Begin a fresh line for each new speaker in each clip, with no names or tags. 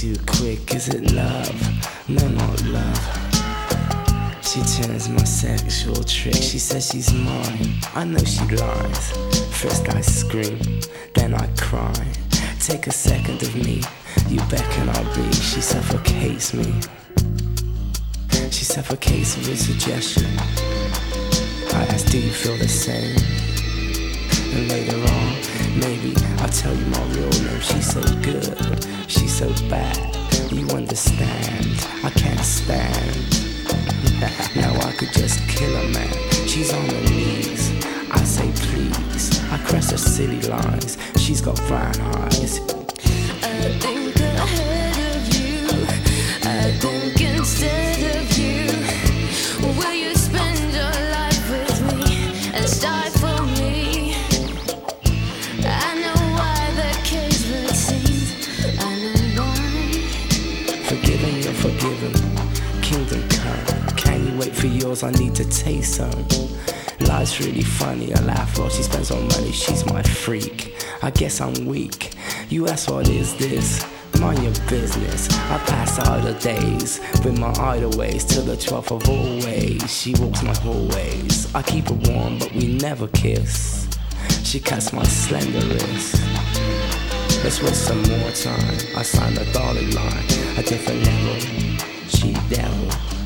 too quick. Is it love? No, not love. She turns my sexual trick. She says she's mine. I know she lies. First I scream, then I cry. Take a second of me. You beckon, I'll be. She suffocates me. She suffocates with suggestion. I ask, do you feel the same? And later on, maybe I'll tell you my real name. She's so good, she's so bad. You understand, I can't stand. Now I could just kill a man. She's on her knees, I say please. I cross her silly lines, she's got brown eyes.
I think ahead of you, I think instead of you. Will you spend your life with me and stifle me? I know why the cage would sing, I know why.
Forgiven, you're forgiven, kingdom come. Can you wait for yours? I need to taste some. Life's really funny, I laugh while she spends on money. She's my freak, I guess I'm weak. You ask what is this? Mind your business. I pass idle days with my idle ways till the 12th of always. She walks my hallways. I keep her warm, but we never kiss. She cuts my slender wrist. Let's waste some more time. I signed a dotted line, a different level. She devil.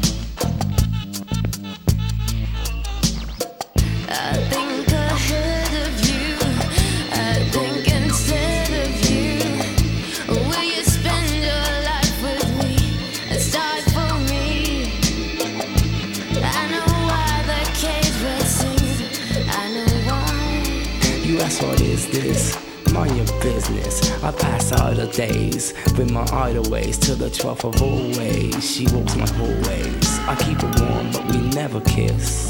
I think ahead of you, I think instead of you. Will you spend your life with me and stifle me? I know why the cage bird sings, I know why.
You ask what is this? Mind your business. I pass idle days with my idle ways till the 12th of always. She walks my hallways. I keep her warm, but we never kiss.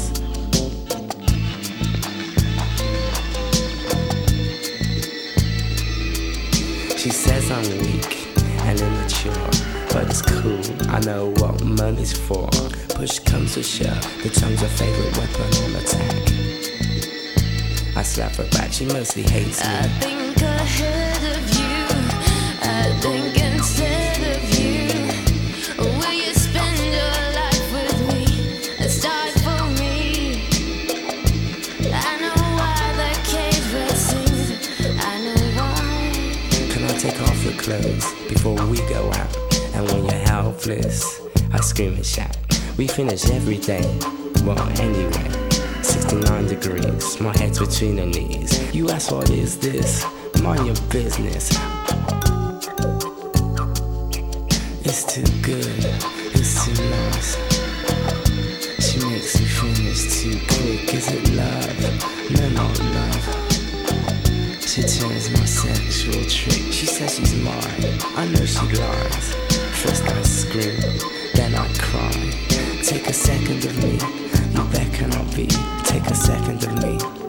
She says I'm weak and immature, but it's cool, I know what money's for. Push comes to shove, the tongue's a favorite weapon on attack. I slap her back, she mostly hates me.
I think ahead of you, I think instead of you. Will you spend your life with me and stifle me? I know why the cage bird sings, I know why.
Can I take off your clothes before we go out? And when you're helpless, I scream and shout. We finish every day, well anyway. 69 degrees, my head's between her knees. You ask what is this? Mind your business. It's too good, it's too nice. She makes me finish too quick. Is it love? No, not love. She turns my sexual trick. She says she's mine. I know she lies. First I scream, then I cry. Take a second of me. You beckon, I'll be. Take a second of me.